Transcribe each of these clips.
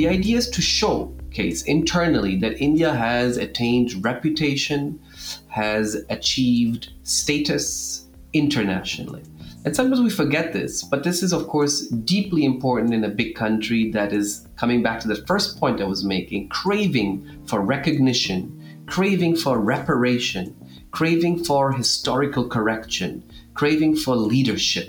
The idea is to showcase internally that India has attained reputation, has achieved status internationally. And sometimes we forget this, but this is, of course, deeply important in a big country that is, coming back to the first point I was making, craving for recognition, craving for reparation, craving for historical correction, craving for leadership.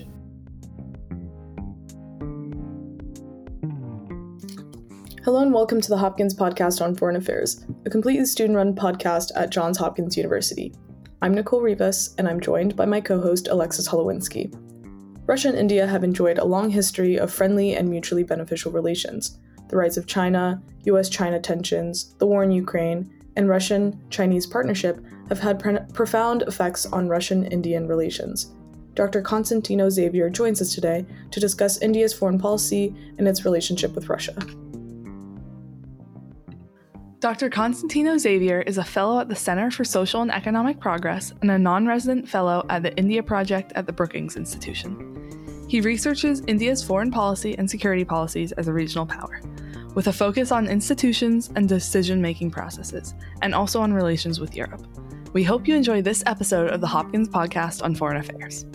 Hello and welcome to the Hopkins Podcast on Foreign Affairs, a completely student-run podcast at Johns Hopkins University. I'm Nicole Rivas, and I'm joined by my co-host Alexis Holowinski. Russia and India have enjoyed a long history of friendly and mutually beneficial relations. The rise of China, US-China tensions, the war in Ukraine, and Russian-Chinese partnership have had profound effects on Russian-Indian relations. Dr. Constantino Xavier joins us today to discuss India's foreign policy and its relationship with Russia. Dr. Constantino Xavier is a fellow at the Center for Social and Economic Progress and a non-resident fellow at the India Project at the Brookings Institution. He researches India's foreign policy and security policies as a regional power, with a focus on institutions and decision-making processes, and also on relations with Europe. We hope you enjoy this episode of the Hopkins Podcast on Foreign Affairs.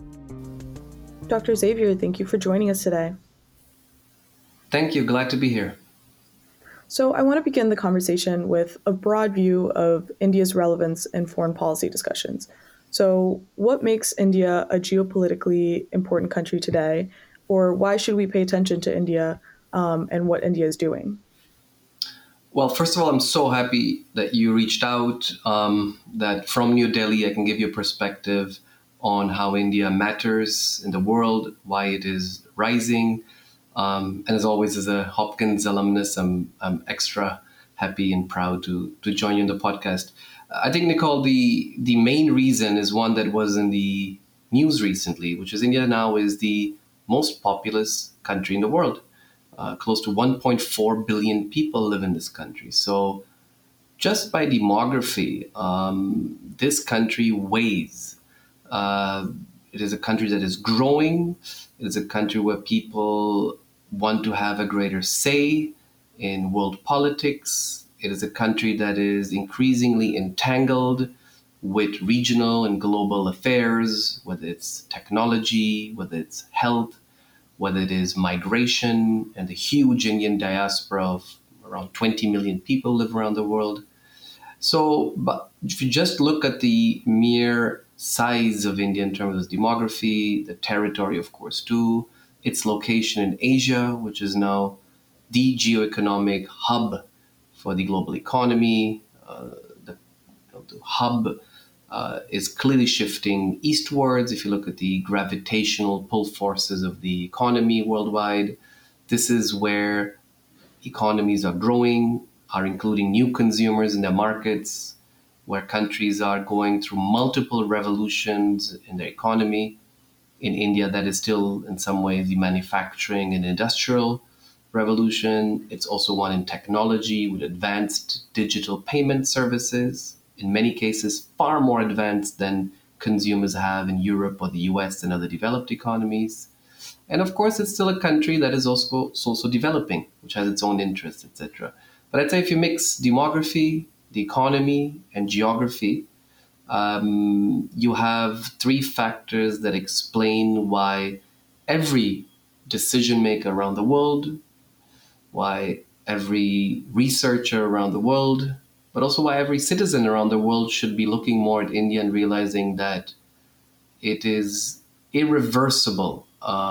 Dr. Xavier, thank you for joining us today. Thank you. Glad to be here. So I want to begin the conversation with a broad view of India's relevance in foreign policy discussions. So what makes India a geopolitically important country today, or why should we pay attention to India and what India is doing? Well, first of all, I'm so happy that you reached out, that from New Delhi, I can give you a perspective on how India matters in the world, why it is rising. And as always, as a Hopkins alumnus, I'm extra happy and proud to join you in the podcast. I think, Nicole, the main reason is one that was in the news recently, which is India now is the most populous country in the world. Close to 1.4 billion people live in this country. So just by demography, this country weighs. It is a country that is growing. It is a country where people want to have a greater say in world politics. It is a country that is increasingly entangled with regional and global affairs, whether it's technology, whether it's health, whether it is migration, and the huge Indian diaspora of around 20 million people live around the world. So, but if you just look at the mere size of India in terms of demography, the territory, of course, too, its location in Asia, which is now the geoeconomic hub for the global economy. The hub is clearly shifting eastwards. If you look at the gravitational pull forces of the economy worldwide, this is where economies are growing, are including new consumers in their markets, where countries are going through multiple revolutions in their economy. In India, that is still in some ways the manufacturing and industrial revolution. It's also one in technology with advanced digital payment services, in many cases far more advanced than consumers have in Europe or the US and other developed economies. And of course, it's still a country that is also developing, which has its own interests, etc. But I'd say if you mix demography, the economy, and geography, you have three factors that explain why every decision maker around the world, why every researcher around the world, but also why every citizen around the world should be looking more at India and realizing that it is irreversible.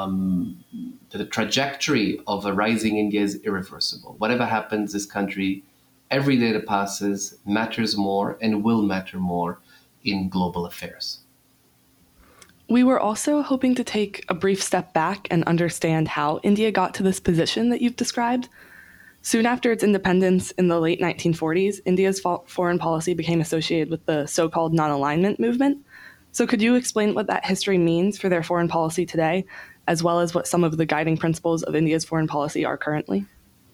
The trajectory of a rising India is irreversible. Whatever happens, this country, every day that passes, matters more and will matter more in global affairs. We were also hoping to take a brief step back and understand how India got to this position that you've described. Soon after its independence in the late 1940s, India's foreign policy became associated with the so-called non-alignment movement. So could you explain what that history means for their foreign policy today, as well as what some of the guiding principles of India's foreign policy are currently?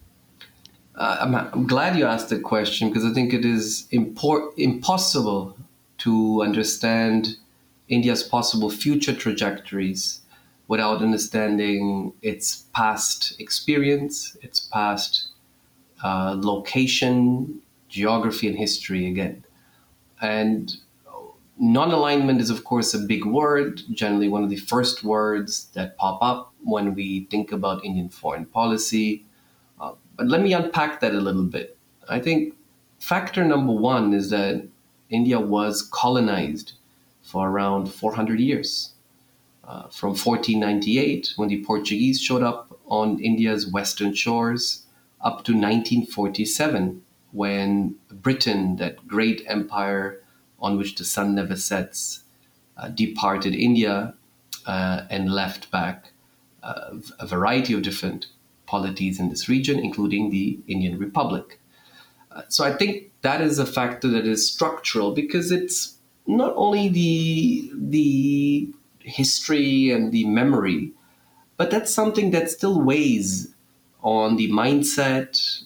I'm glad you asked that question because I think it is impossible to understand India's possible future trajectories without understanding its past experience, its past location, geography, and history again. And non-alignment is, of course, a big word, generally one of the first words that pop up when we think about Indian foreign policy. But let me unpack that a little bit. I think factor number one is that India was colonized for around 400 years. From 1498, when the Portuguese showed up on India's western shores, up to 1947, when Britain, that great empire on which the sun never sets, departed India and left back a variety of different polities in this region, including the Indian Republic. So I think that is a factor that is structural because it's not only the history and the memory, but that's something that still weighs on the mindset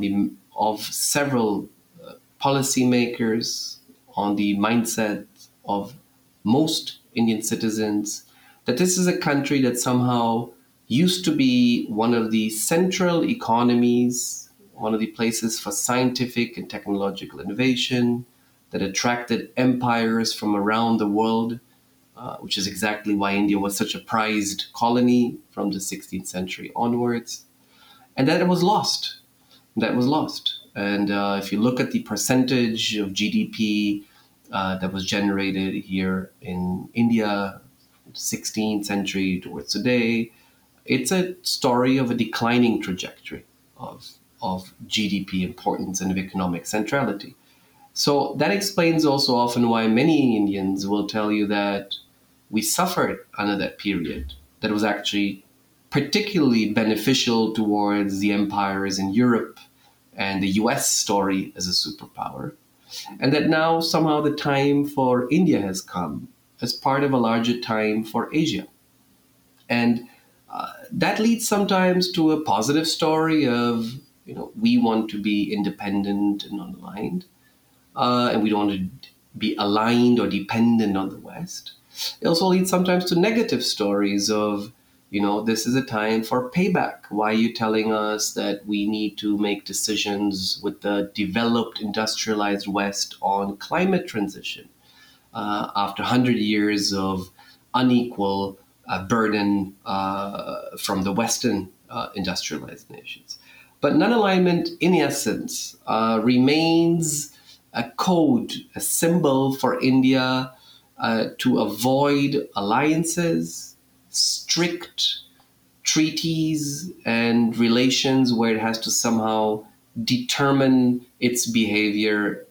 of several policymakers, on the mindset of most Indian citizens, that this is a country that somehow used to be one of the central economies, one of the places for scientific and technological innovation, that attracted empires from around the world, which is exactly why India was such a prized colony from the 16th century onwards. And that was lost. That was lost. And if you look at the percentage of GDP that was generated here in India, 16th century towards today, it's a story of a declining trajectory of GDP importance and of economic centrality. So that explains also often why many Indians will tell you that we suffered under that period that was actually particularly beneficial towards the empires in Europe and the US story as a superpower. And that now somehow the time for India has come as part of a larger time for Asia. And that leads sometimes to a positive story of, we want to be independent and non-aligned, and we don't want to be aligned or dependent on the West. It also leads sometimes to negative stories of, this is a time for payback. Why are you telling us that we need to make decisions with the developed, industrialized West on climate transition after 100 years of unequal burden from the Western industrialized nations? But non-alignment, in essence, remains a code, a symbol for India to avoid alliances, strict treaties, and relations where it has to somehow determine its behavior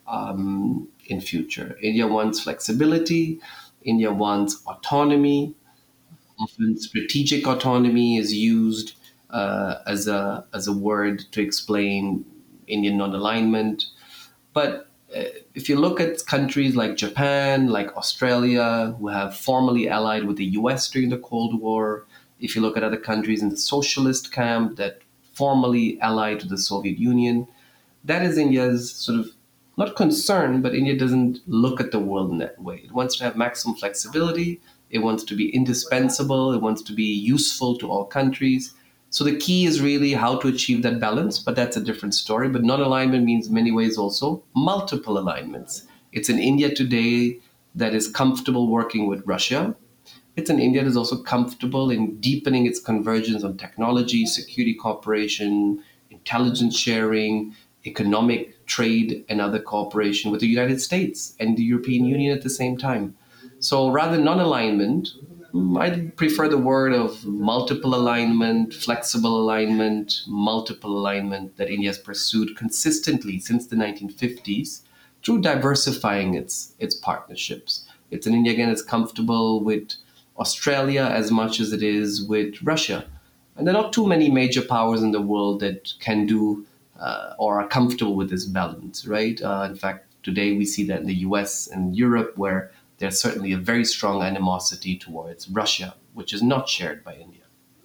in future. India wants flexibility. India wants autonomy. Often strategic autonomy is used as a word to explain Indian non-alignment. But if you look at countries like Japan, like Australia, who have formally allied with the US during the Cold War, if you look at other countries in the socialist camp that formally allied to the Soviet Union, that is India's sort of, not concern, but India doesn't look at the world in that way. It wants to have maximum flexibility. It wants to be indispensable. It wants to be useful to all countries. So the key is really how to achieve that balance, but that's a different story. But non-alignment means in many ways also multiple alignments. It's an India today that is comfortable working with Russia. It's an India that is also comfortable in deepening its convergence on technology, security cooperation, intelligence sharing, economic trade, and other cooperation with the United States and the European Union at the same time. So rather than non-alignment, I prefer the word of multiple alignment, flexible alignment, multiple alignment that India has pursued consistently since the 1950s through diversifying its partnerships. It's an India, again, that's comfortable with Australia as much as it is with Russia. And there are not too many major powers in the world that can do or are comfortable with this balance, right? In fact, today we see that in the US and Europe, where there's certainly a very strong animosity towards Russia, which is not shared by India.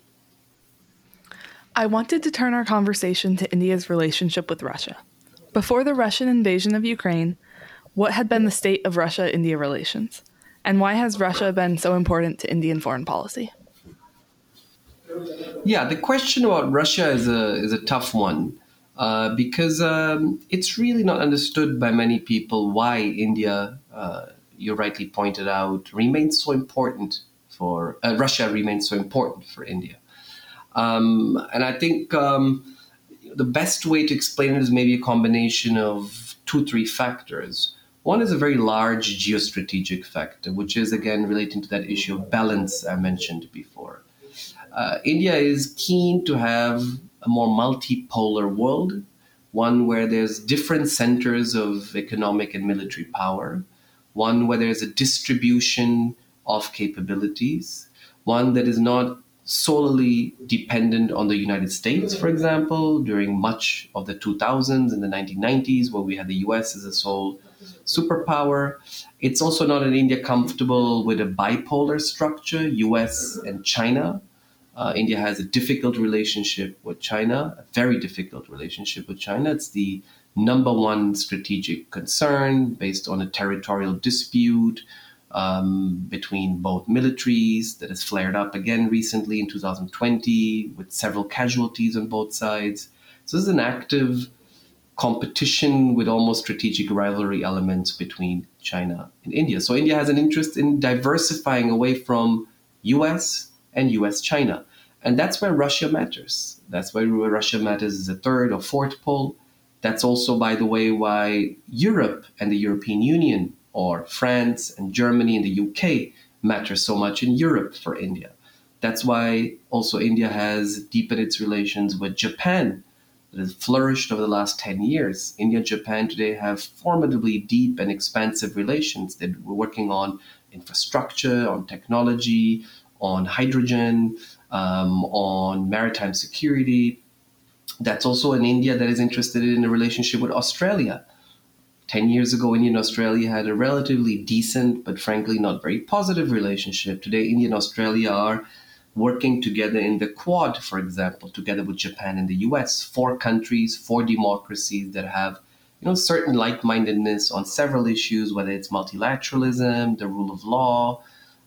I wanted to turn our conversation to India's relationship with Russia. Before the Russian invasion of Ukraine, what had been the state of Russia-India relations? And why has Russia been so important to Indian foreign policy? Yeah, the question about Russia is a tough one. because it's really not understood by many people why India, you rightly pointed out, remains so important for Russia remains so important for India. And I think the best way to explain it is maybe a combination of two, three factors. One is a very large geostrategic factor, which is again relating to that issue of balance I mentioned before. India is keen to have a more multipolar world, one where there's different centers of economic and military power, one where there's a distribution of capabilities, one that is not solely dependent on the United States, for example, during much of the 2000s and the 1990s, where we had the US as a sole superpower. It's also not an India comfortable with a bipolar structure, US and China. India has a difficult relationship with China, a very difficult relationship with China. It's the number one strategic concern based on a territorial dispute between both militaries that has flared up again recently in 2020 with several casualties on both sides. So this is an active competition with almost strategic rivalry elements between China and India. So India has an interest in diversifying away from US and US-China. And that's where Russia matters. That's why Russia matters as a third or fourth pole. That's also, by the way, why Europe and the European Union, or France and Germany and the UK, matter so much in Europe for India. That's why also India has deepened its relations with Japan, that has flourished over the last 10 years. India and Japan today have formidably deep and expansive relations that we're working on infrastructure, on technology, on hydrogen, on maritime security. That's also an India that is interested in a relationship with Australia. 10 years ago, India and Australia had a relatively decent, but frankly not very positive relationship. Today, India and Australia are working together in the Quad, for example, together with Japan and the US, 4 countries, 4 democracies that have certain like-mindedness on several issues, whether it's multilateralism, the rule of law,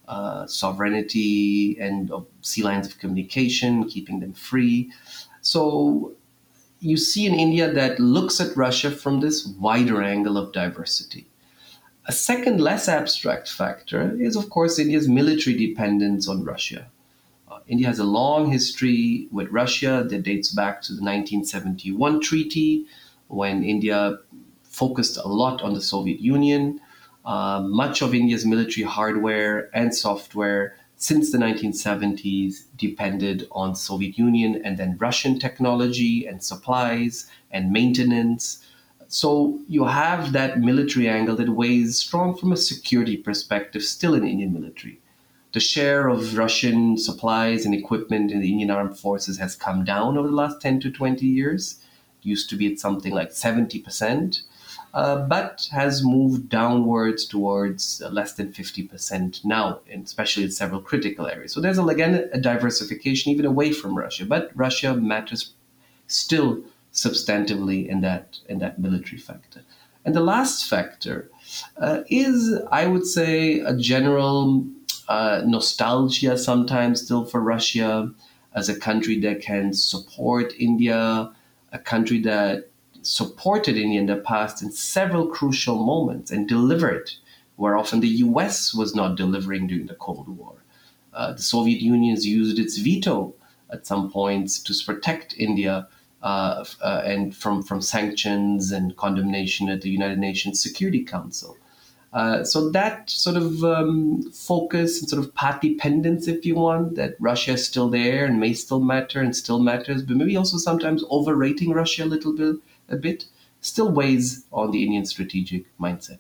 sovereignty, and sea lines of communication, keeping them free. So you see an India that looks at Russia from this wider angle of diversity. A second, less abstract factor is, of course, India's military dependence on Russia. India has a long history with Russia that dates back to the 1971 treaty, when India focused a lot on the Soviet Union. Much of India's military hardware and software since the 1970s depended on Soviet Union and then Russian technology and supplies and maintenance. So you have that military angle that weighs strong from a security perspective still in the Indian military. The share of Russian supplies and equipment in the Indian Armed Forces has come down over the last 10 to 20 years. It used to be at something like 70%. But has moved downwards towards less than 50% now, and especially in several critical areas. So there's, again, a diversification even away from Russia. But Russia matters still substantively in that military factor. And the last factor is, I would say, a general nostalgia sometimes still for Russia as a country that can support India, a country that supported India in the past in several crucial moments and delivered, where often the US was not delivering during the Cold War. The Soviet Union has used its veto at some points to protect India and from sanctions and condemnation at the United Nations Security Council. So that sort of focus and sort of path dependence, if you want, that Russia is still there and may still matter and still matters, but maybe also sometimes overrating Russia a bit, still weighs on the Indian strategic mindset.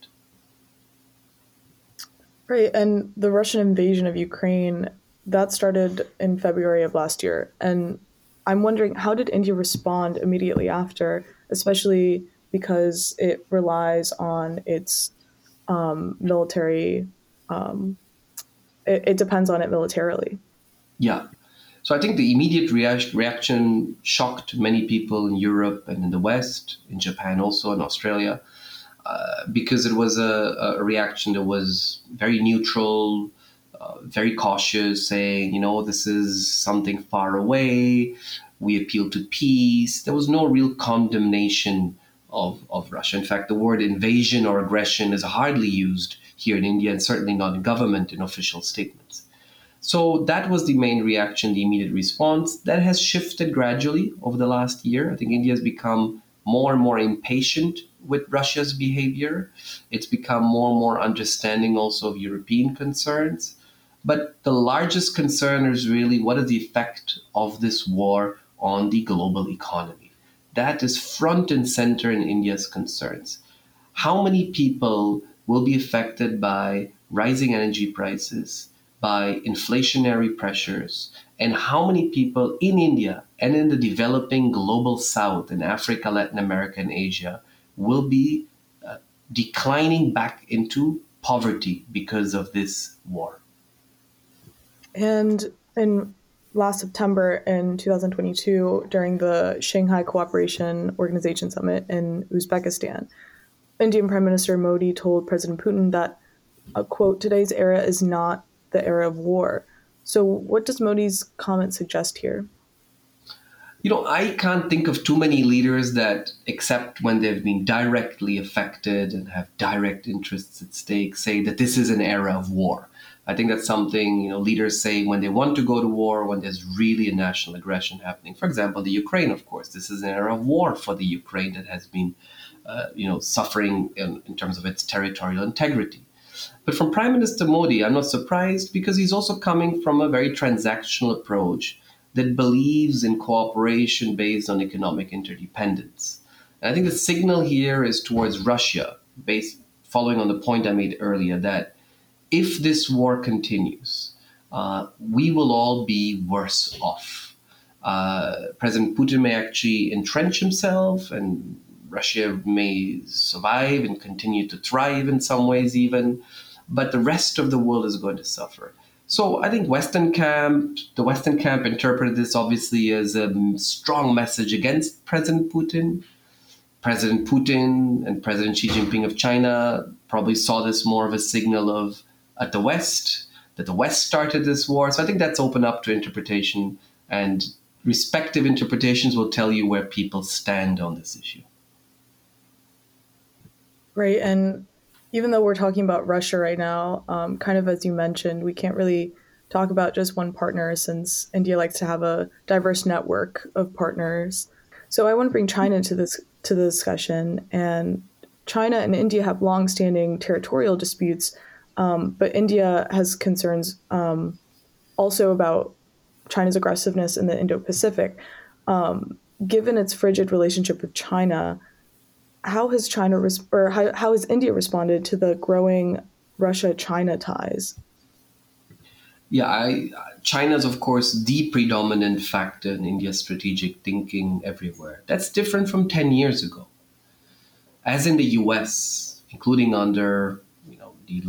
Right, and the Russian invasion of Ukraine, that started in February of last year. And I'm wondering, how did India respond immediately after, especially because it relies on its military, it depends on it militarily. Yeah. So I think the immediate reaction shocked many people in Europe and in the West, in Japan also, in Australia, because it was a reaction that was very neutral, very cautious, saying, this is something far away. We appeal to peace. There was no real condemnation of Russia. In fact, the word invasion or aggression is hardly used here in India, and certainly not in government in official statements. So that was the main reaction, the immediate response. That has shifted gradually over the last year. I think India has become more and more impatient with Russia's behavior. It's become more and more understanding also of European concerns. But the largest concern is really what is the effect of this war on the global economy. That is front and center in India's concerns. How many people will be affected by rising energy prices, by inflationary pressures, and how many people in India and in the developing global south, in Africa, Latin America, and Asia, will be declining back into poverty because of this war? And in last September in 2022, during the Shanghai Cooperation Organization Summit in Uzbekistan, Indian Prime Minister Modi told President Putin that, quote, today's era is not the era of war. So what does Modi's comment suggest here? I can't think of too many leaders that, except when they've been directly affected and have direct interests at stake, say that this is an era of war. I think that's something, leaders say when they want to go to war, when there's really a national aggression happening. For example, the Ukraine, of course, this is an era of war for the Ukraine that has been, suffering in terms of its territorial integrity. But from Prime Minister Modi, I'm not surprised because he's also coming from a very transactional approach that believes in cooperation based on economic interdependence. And I think the signal here is towards Russia, following on the point I made earlier, that if this war continues, we will all be worse off. President Putin may actually entrench himself, and Russia may survive and continue to thrive in some ways even, but the rest of the world is going to suffer. So I think the Western camp interpreted this obviously as a strong message against President Putin. President Putin and President Xi Jinping of China probably saw this more of a signal of that the West started this war. So I think that's open up to interpretation, and respective interpretations will tell you where people stand on this issue. Right. And even though we're talking about Russia right now, kind of as you mentioned, we can't really talk about just one partner since India likes to have a diverse network of partners. So I want to bring China into the discussion. And China and India have long-standing territorial disputes, but India has concerns also about China's aggressiveness in the Indo-Pacific. Given its frigid relationship with China, how has how has India responded to the growing Russia-China ties? Yeah, China is, of course, the predominant factor in India's strategic thinking everywhere. That's different from 10 years ago. As in the US, including under the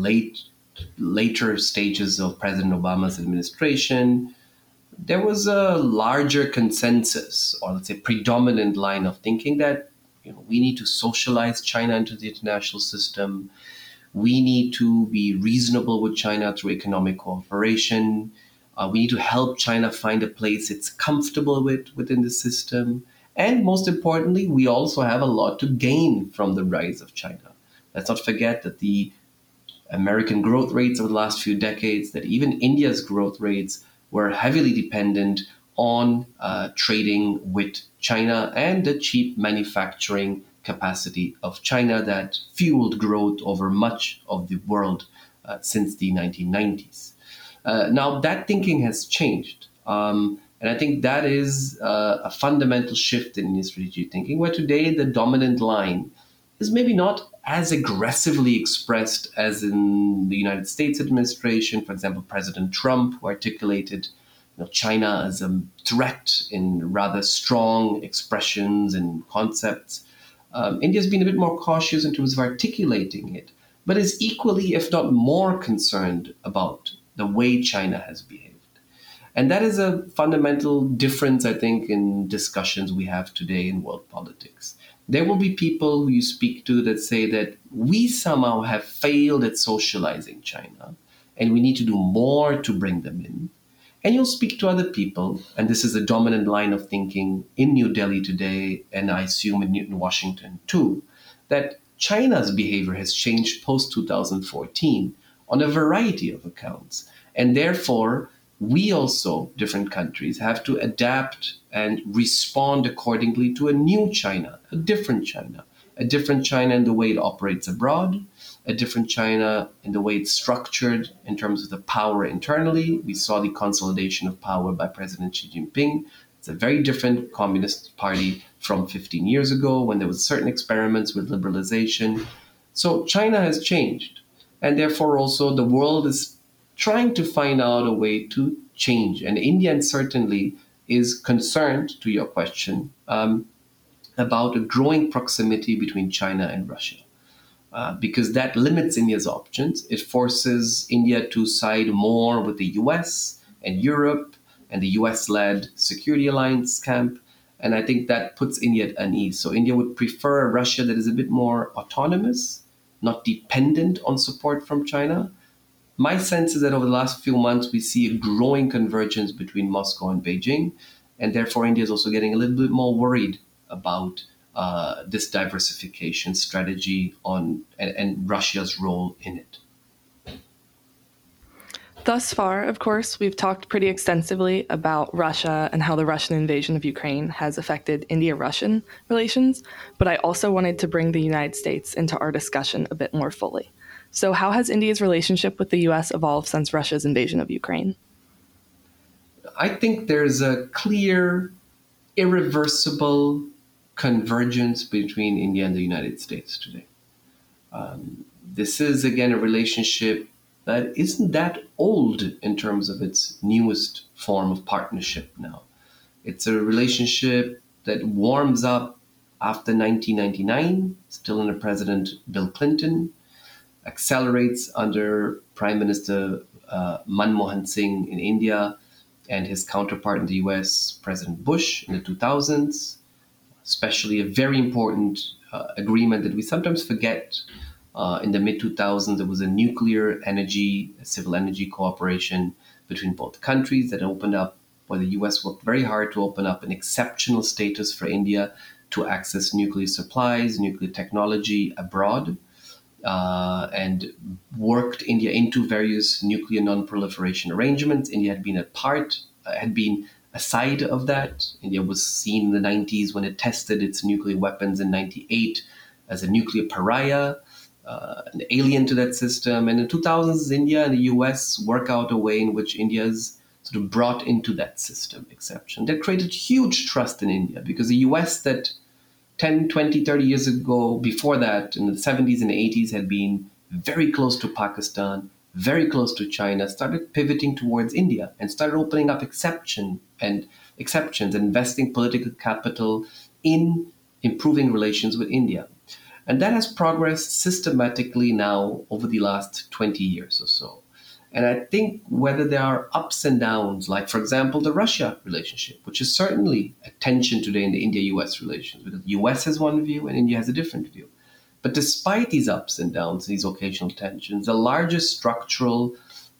later stages of President Obama's administration, there was a larger consensus, or let's say predominant line of thinking that we need to socialize China into the international system. We need to be reasonable with China through economic cooperation. We need to help China find a place it's comfortable with within the system. And most importantly, we also have a lot to gain from the rise of China. Let's not forget that the American growth rates over the last few decades, that even India's growth rates were heavily dependent on trading with China and the cheap manufacturing capacity of China that fueled growth over much of the world since the 1990s. Now, that thinking has changed. And I think that is a fundamental shift in Indian strategic thinking, where today the dominant line is maybe not as aggressively expressed as in the United States administration. For example, President Trump, who articulated China as a threat in rather strong expressions and concepts. India's been a bit more cautious in terms of articulating it, but is equally, if not more, concerned about the way China has behaved. And that is a fundamental difference, I think, in discussions we have today in world politics. There will be people who you speak to that say that we somehow have failed at socializing China, and we need to do more to bring them in. And you'll speak to other people, and this is a dominant line of thinking in New Delhi today, and I assume in Washington too, that China's behavior has changed post 2014 on a variety of accounts. And therefore, we also, different countries, have to adapt and respond accordingly to a new China, a different China in the way it operates abroad, a different China in the way it's structured in terms of the power internally. We saw the consolidation of power by President Xi Jinping. It's a very different Communist Party from 15 years ago when there was certain experiments with liberalization. So China has changed. And therefore also the world is trying to find out a way to change. And India certainly is concerned, to your question, about a growing proximity between China and Russia. Because that limits India's options. It forces India to side more with the US and Europe and the US-led security alliance camp. And I think that puts India at unease. So India would prefer a Russia that is a bit more autonomous, not dependent on support from China. My sense is that over the last few months, we see a growing convergence between Moscow and Beijing. And therefore, India is also getting a little bit more worried about this diversification strategy and Russia's role in it. Thus far, of course, we've talked pretty extensively about Russia and how the Russian invasion of Ukraine has affected India-Russian relations, but I also wanted to bring the United States into our discussion a bit more fully. So how has India's relationship with the US evolved since Russia's invasion of Ukraine? I think there's a clear, irreversible convergence between India and the United States today. This is, again, a relationship that isn't that old in terms of its newest form of partnership now. It's a relationship that warms up after 1999, still under President Bill Clinton, accelerates under Prime Minister Manmohan Singh in India and his counterpart in the US, President Bush, in the 2000s, especially a very important agreement that we sometimes forget. In the mid-2000s, there was a nuclear energy, civil energy cooperation between both countries that opened up, where the US worked very hard to open up an exceptional status for India to access nuclear supplies, nuclear technology abroad, and worked India into various nuclear non-proliferation arrangements. India had been a side of that. India was seen in the 90s when it tested its nuclear weapons in 98 as a nuclear pariah, an alien to that system. And in the 2000s, India and the US work out a way in which India is sort of brought into that system exception. That created huge trust in India because the US that 10, 20, 30 years ago, before that, in the 70s and 80s, had been very close to Pakistan, very close to China, started pivoting towards India and started opening up exceptions and investing political capital in improving relations with India. And that has progressed systematically now over the last 20 years or so. And I think whether there are ups and downs, like, for example, the Russia relationship, which is certainly a tension today in the India-US relations, because the US has one view and India has a different view. But despite these ups and downs, these occasional tensions, the largest structural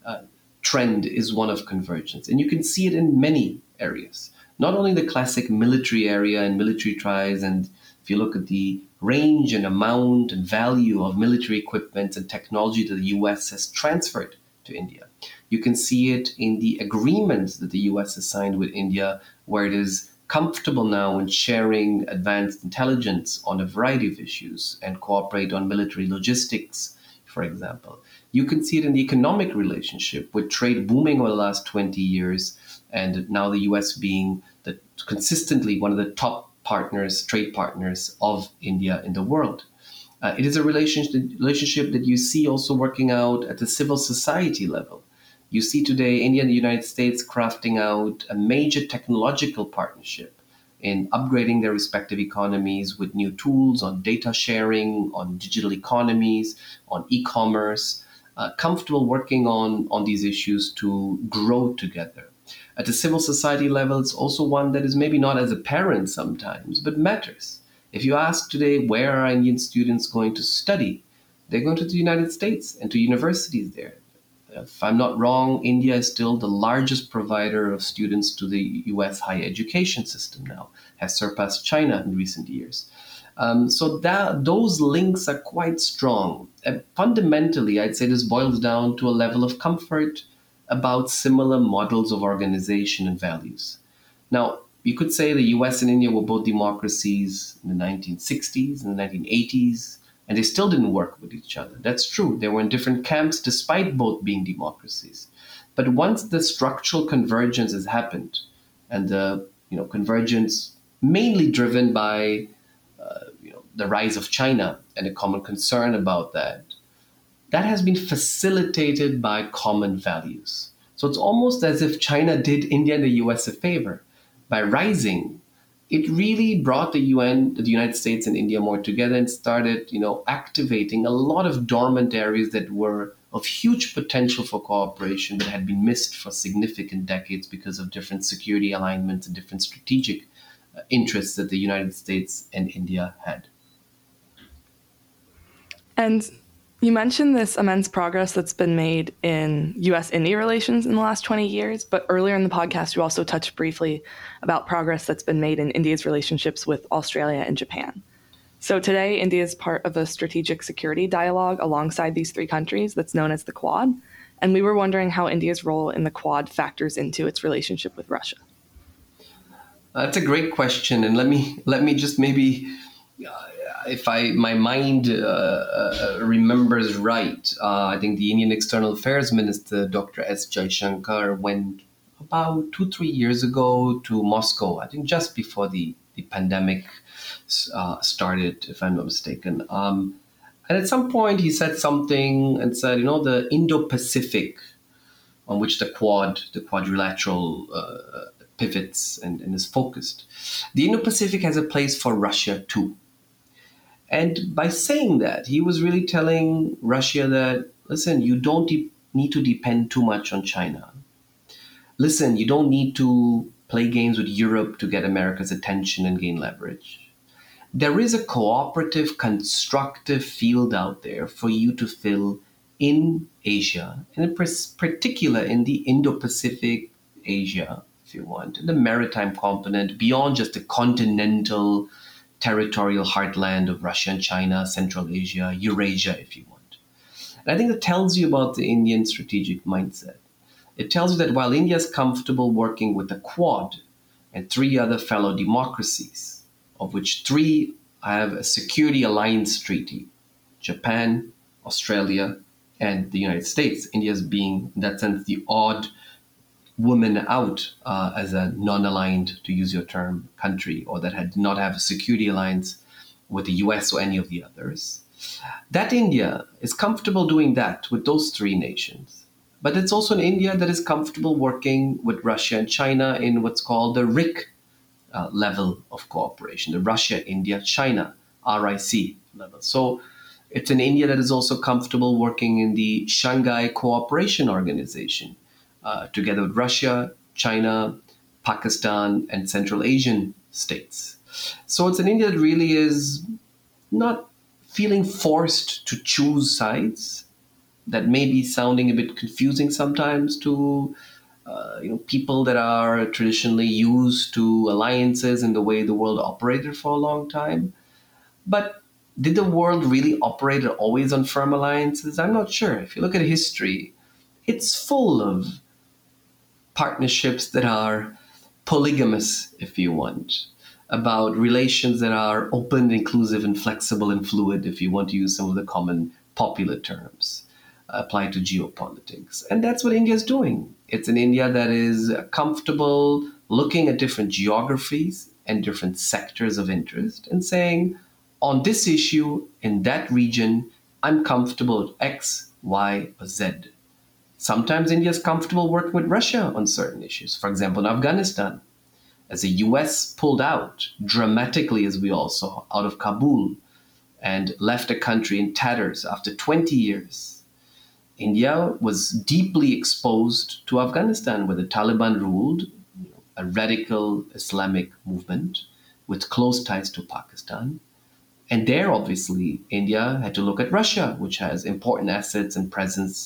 trend is one of convergence. And you can see it in many areas, not only the classic military area and military ties. And if you look at the range and amount and value of military equipment and technology that the US has transferred to India, you can see it in the agreements that the US has signed with India, where it is comfortable now in sharing advanced intelligence on a variety of issues and cooperate on military logistics, for example. You can see it in the economic relationship, with trade booming over the last 20 years, and now the US being consistently one of the top trade partners of India in the world. It is a relationship that you see also working out at the civil society level. You see today India and the United States crafting out a major technological partnership in upgrading their respective economies with new tools on data sharing, on digital economies, on e-commerce, comfortable working on these issues to grow together. At the civil society level, it's also one that is maybe not as apparent sometimes, but matters. If you ask today, where are Indian students going to study? They're going to the United States and to universities there. If I'm not wrong, India is still the largest provider of students to the US higher education system now, has surpassed China in recent years. So that those links are quite strong. And fundamentally, I'd say this boils down to a level of comfort about similar models of organization and values. Now, you could say the US and India were both democracies in the 1960s and the 1980s, and they still didn't work with each other. That's true. They were in different camps despite both being democracies. But once the structural convergence has happened, and the convergence mainly driven by the rise of China and a common concern about that, that has been facilitated by common values. So it's almost as if China did India and the US a favor. By rising, it really brought the United States and India more together and started, activating a lot of dormant areas that were of huge potential for cooperation that had been missed for significant decades because of different security alignments and different strategic interests that the United States and India had. And you mentioned this immense progress that's been made in U.S.-India relations in the last 20 years, but earlier in the podcast, you also touched briefly about progress that's been made in India's relationships with Australia and Japan. So today, India is part of a strategic security dialogue alongside these three countries that's known as the Quad, and we were wondering how India's role in the Quad factors into its relationship with Russia. That's a great question, and let me just maybe, if my mind remembers right, I think the Indian External Affairs Minister, Dr. S. Jaishankar, went about 2-3 years ago to Moscow, I think just before the pandemic started, if I'm not mistaken. And at some point he said something and said, the Indo-Pacific, on which the quadrilateral pivots and is focused. The Indo-Pacific has a place for Russia too. And by saying that, he was really telling Russia that, listen, you don't need to depend too much on China. Listen, you don't need to play games with Europe to get America's attention and gain leverage. There is a cooperative, constructive field out there for you to fill in Asia, and in particular in the Indo-Pacific Asia, if you want, in the maritime component, beyond just the continental territorial heartland of Russia and China, Central Asia, Eurasia, if you want. And I think that tells you about the Indian strategic mindset. It tells you that while India is comfortable working with the Quad and three other fellow democracies, of which three have a security alliance treaty, Japan, Australia, and the United States, India's being, in that sense, the odd woman out as a non-aligned, to use your term, country, or that had not have a security alliance with the US or any of the others. That India is comfortable doing that with those three nations. But it's also an India that is comfortable working with Russia and China in what's called the RIC level of cooperation, the Russia, India, China, RIC level. So it's an India that is also comfortable working in the Shanghai Cooperation Organization, together with Russia, China, Pakistan, and Central Asian states. So it's an India that really is not feeling forced to choose sides. That may be sounding a bit confusing sometimes to people that are traditionally used to alliances and the way the world operated for a long time. But did the world really operate always on firm alliances? I'm not sure. If you look at history, it's full of partnerships that are polygamous, if you want, about relations that are open, inclusive, and flexible and fluid, if you want to use some of the common popular terms applied to geopolitics. And that's what India is doing. It's an India that is comfortable looking at different geographies and different sectors of interest and saying, on this issue, in that region, I'm comfortable with X, Y, or Z. Sometimes India is comfortable working with Russia on certain issues. For example, in Afghanistan, as the US pulled out dramatically, as we all saw, out of Kabul and left the country in tatters after 20 years, India was deeply exposed to Afghanistan, where the Taliban ruled, a radical Islamic movement with close ties to Pakistan. And there, obviously, India had to look at Russia, which has important assets and presence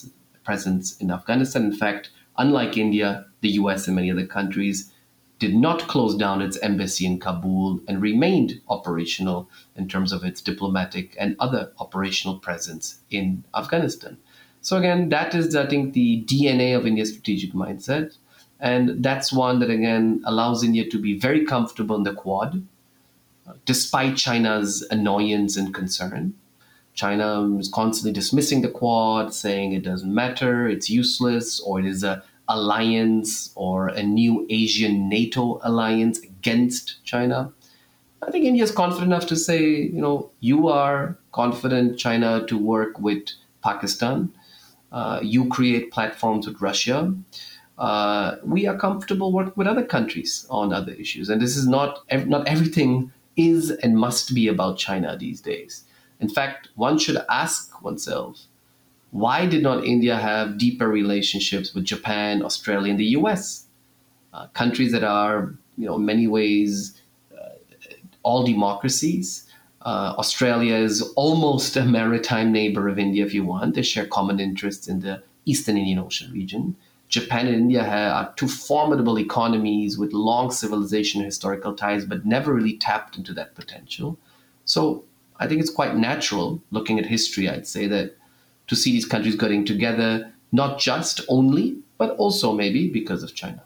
presence in Afghanistan. In fact, unlike India, the US, and many other countries, did not close down its embassy in Kabul and remained operational in terms of its diplomatic and other operational presence in Afghanistan. So again, that is, I think, the DNA of India's strategic mindset. And that's one that, again, allows India to be very comfortable in the Quad, despite China's annoyance and concern. China is constantly dismissing the Quad, saying it doesn't matter, it's useless, or it is a alliance or a new Asian NATO alliance against China. I think India is confident enough to say, you are confident, China, to work with Pakistan. You create platforms with Russia. We are comfortable working with other countries on other issues. And this is not everything is and must be about China these days. In fact, one should ask oneself, why did not India have deeper relationships with Japan, Australia, and the US? Countries that are, in many ways, all democracies. Australia is almost a maritime neighbor of India, if you want. They share common interests in the Eastern Indian Ocean region. Japan and India are two formidable economies with long civilization and historical ties, but never really tapped into that potential. So I think it's quite natural, looking at history, I'd say, that to see these countries getting together, not just only, but also maybe because of China.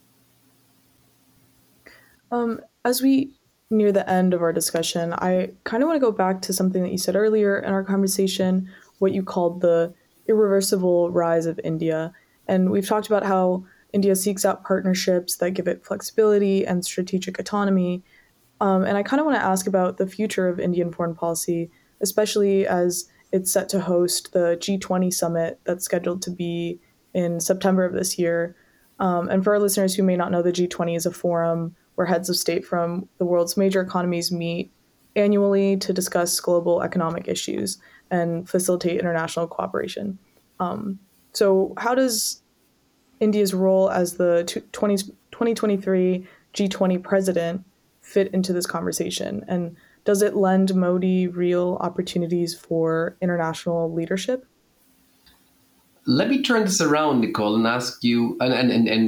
As we near the end of our discussion, I kind of want to go back to something that you said earlier in our conversation, what you called the irreversible rise of India. And we've talked about how India seeks out partnerships that give it flexibility and strategic autonomy. And I kind of want to ask about the future of Indian foreign policy, especially as it's set to host the G20 summit that's scheduled to be in September of this year. And for our listeners who may not know, the G20 is a forum where heads of state from the world's major economies meet annually to discuss global economic issues and facilitate international cooperation. So how does India's role as the 2023 G20 president fit into this conversation? And does it lend Modi real opportunities for international leadership? Let me turn this around, Nicole, and ask you, and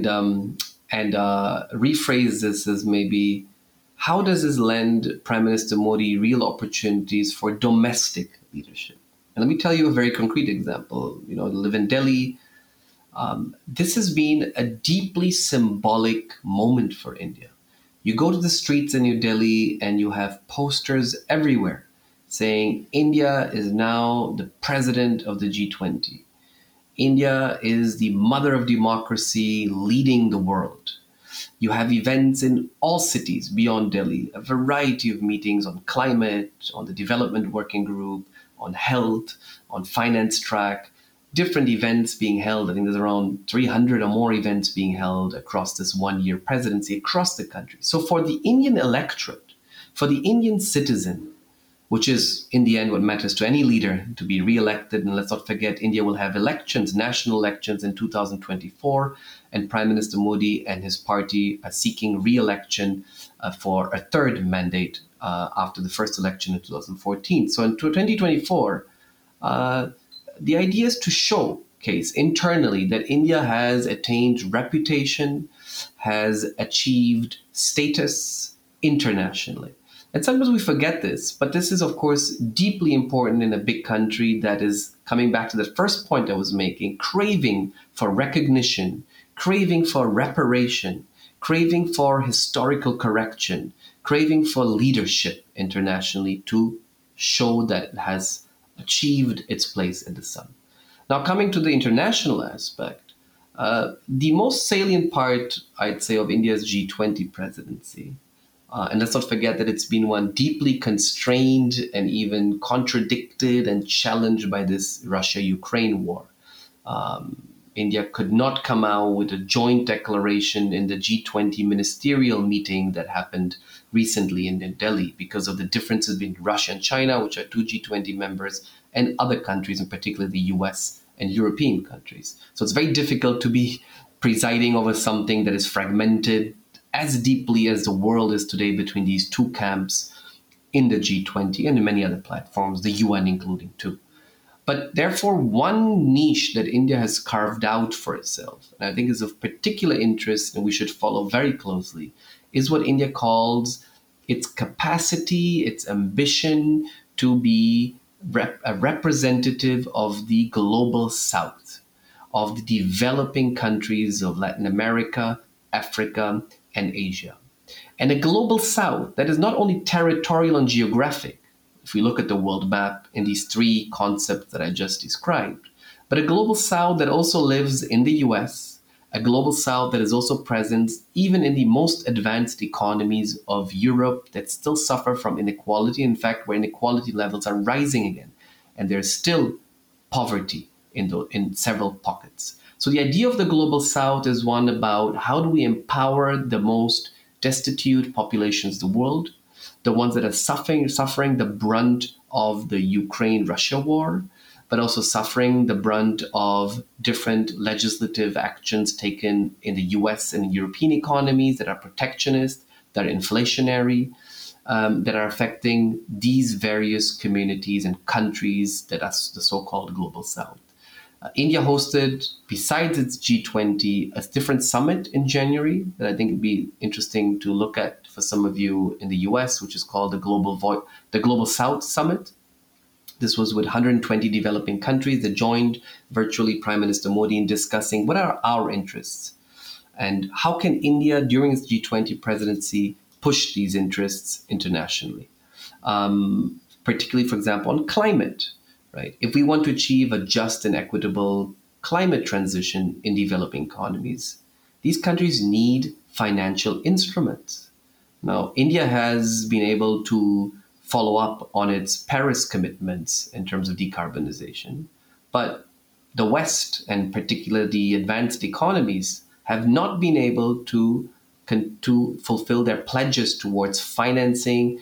rephrase this as maybe, how does this lend Prime Minister Modi real opportunities for domestic leadership? And let me tell you a very concrete example. I live in Delhi. This has been a deeply symbolic moment for India. You go to the streets in New Delhi and you have posters everywhere saying India is now the president of the G20. India is the mother of democracy leading the world. You have events in all cities beyond Delhi, a variety of meetings on climate, on the development working group, on health, on finance track, different events being held. I think there's around 300 or more events being held across this one-year presidency across the country. So for the Indian electorate, for the Indian citizen, which is in the end what matters to any leader, to be re-elected. And let's not forget, India will have elections, national elections in 2024, and Prime Minister Modi and his party are seeking re-election for a third mandate after the first election in 2014. So in 2024, the idea is to showcase internally that India has attained reputation, has achieved status internationally. And sometimes we forget this, but this is, of course, deeply important in a big country that is, coming back to the first point I was making, craving for recognition, craving for reparation, craving for historical correction, craving for leadership internationally to show that it has achieved its place in the sun. Now, coming to the international aspect, the most salient part, I'd say, of India's G20 presidency, and let's not forget that it's been one deeply constrained and even contradicted and challenged by this Russia-Ukraine war. India could not come out with a joint declaration in the G20 ministerial meeting that happened recently in Delhi because of the differences between Russia and China, which are two G20 members, and other countries, in particular the US and European countries. So it's very difficult to be presiding over something that is fragmented as deeply as the world is today between these two camps in the G20 and in many other platforms, the UN including too. But therefore, one niche that India has carved out for itself, and I think is of particular interest and we should follow very closely, is what India calls its capacity, its ambition to be a representative of the global South, of the developing countries of Latin America, Africa, and Asia. And a global South that is not only territorial and geographic, if we look at the world map in these three concepts that I just described, but a global South that also lives in the US, a global South that is also present even in the most advanced economies of Europe that still suffer from inequality, in fact, where inequality levels are rising again, and there's still poverty in several pockets. So the idea of the global South is one about how do we empower the most destitute populations in the world, the ones that are suffering the brunt of the Ukraine-Russia war, but also suffering the brunt of different legislative actions taken in the US and European economies that are protectionist, that are inflationary, that are affecting these various communities and countries that are the so-called global South. India hosted, besides its G20, a different summit in January that I think would be interesting to look at for some of you in the US, which is called the Global South Summit. This was with 120 developing countries that joined virtually Prime Minister Modi in discussing what are our interests and how can India, during its G20 presidency, push these interests internationally, particularly, for example, on climate. Right? If we want to achieve a just and equitable climate transition in developing economies, these countries need financial instruments. Now, India has been able to follow up on its Paris commitments in terms of decarbonization, but the West, and particularly the advanced economies, have not been able to fulfill their pledges towards financing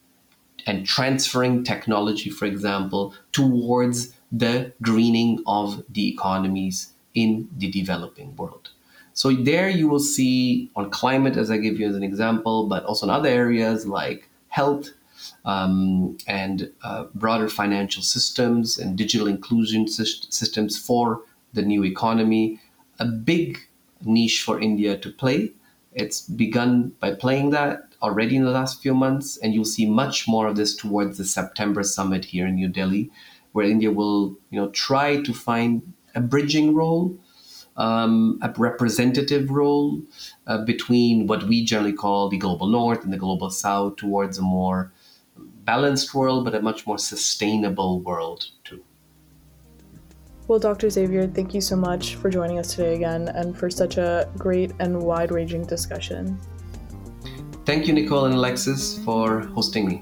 and transferring technology, for example, towards the greening of the economies in the developing world. So there you will see on climate, as I give you as an example, but also in other areas like health and broader financial systems and digital inclusion systems for the new economy, a big niche for India to play. It's begun by playing that already in the last few months, and you'll see much more of this towards the September summit here in New Delhi, where India will, try to find a bridging role, a representative role between what we generally call the global North and the global South towards a more balanced world, but a much more sustainable world too. Well, Dr. Xavier, thank you so much for joining us today again and for such a great and wide-ranging discussion. Thank you, Nicole and Alexis, for hosting me.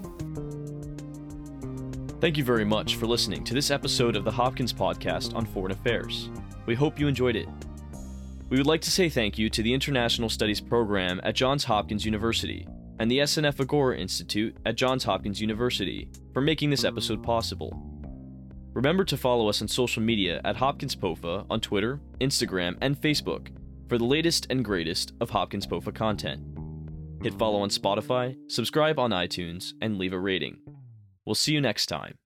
Thank you very much for listening to this episode of the Hopkins Podcast on Foreign Affairs. We hope you enjoyed it. We would like to say thank you to the International Studies Program at Johns Hopkins University and the SNF Agora Institute at Johns Hopkins University for making this episode possible. Remember to follow us on social media at Hopkins POFA on Twitter, Instagram, and Facebook for the latest and greatest of Hopkins POFA content. Hit follow on Spotify, subscribe on iTunes, and leave a rating. We'll see you next time.